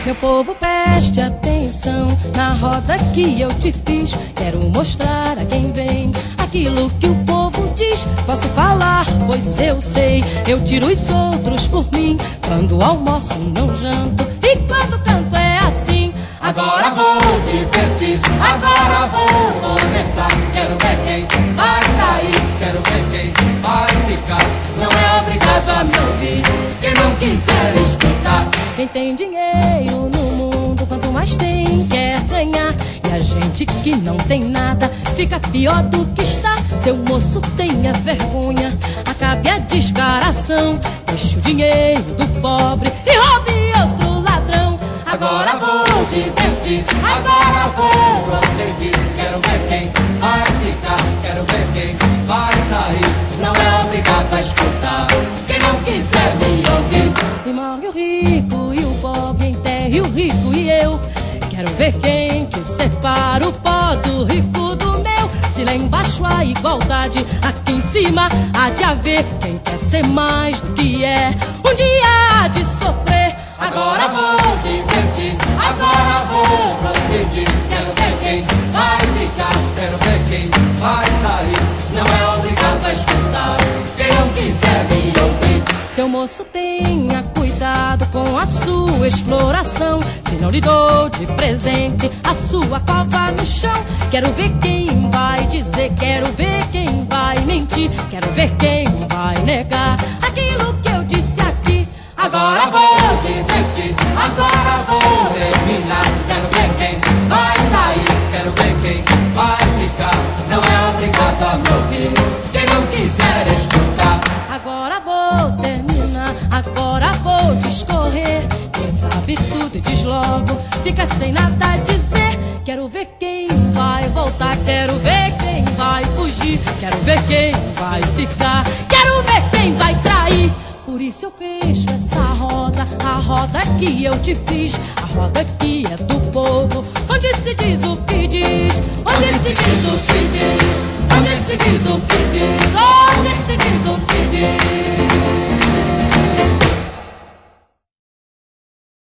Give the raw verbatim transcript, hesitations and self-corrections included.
Meu povo, preste atenção na roda que eu te fiz. Quero mostrar a quem vem aquilo que o povo diz. Posso falar, pois eu sei. Eu tiro os outros por mim. Quando almoço não janto e quando canto é assim. Agora vou divertir, agora vou começar. Quero ver quem vai sair, quero ver quem vai ficar. Não é obrigado a me ouvir, quem não quiser escutar. Quem tem dinheiro no mundo, quanto mais tem, quer ganhar. E a gente que não tem nada, fica pior do que está. Seu moço, tenha vergonha, acabe a descaração. Deixe o dinheiro do pobre e roube outro ladrão. Agora vou divertir, agora vou prosseguir. Quero ver quem vai ficar, quero ver quem vai sair. Não é obrigado a escutar, quem não quiser me ouvir. E morre o rico e o pobre, enterre o rico e eu. Quero ver quem que separa o pó do rico do meu. Se lá embaixo há igualdade, aqui em cima há de haver. Quem quer ser mais do que é, um dia há de sofrer. Agora vou divertir, agora vou prosseguir. Quero ver quem vai ficar, quero ver quem vai sair. Não é obrigado a escutar, quem não quiser me ouvir. Seu moço, tenha cuidado com a sua exploração. Se não lhe dou de presente a sua cova no chão. Quero ver quem vai dizer, quero ver quem vai mentir. Quero ver quem vai negar aquilo que eu disse aqui. Agora vou divertir, agora vou terminar. Quero ver quem vai sair, quero ver quem vai ficar. Não é obrigado a me ouvir, quem não quiser escutar. Agora vou terminar, agora vou discorrer. Quem sabe tudo e diz logo, fica sem nada a dizer. Quero ver quem vai voltar, quero ver quem vai fugir. Quero ver quem vai ficar, quero ver quem vai trair. Por isso eu fecho essa roda, a roda que eu te fiz. A roda que é do povo, onde se diz o que diz. Onde se diz o que diz, onde se diz o que diz. Onde se diz o que diz.